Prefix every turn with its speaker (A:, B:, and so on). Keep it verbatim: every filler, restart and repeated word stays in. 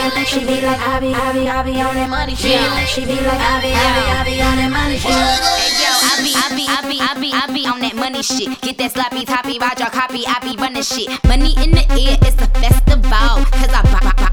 A: She be like, I be, I be, I be on that money shit. She be like, I be, I be, I be on that money shit.
B: Hey yo, I be, I be, I be, I be, I be on that money shit. Get that sloppy toppy, ride your copy, I be running shit. Money in the air, it's a festival. Cause I buy, buy,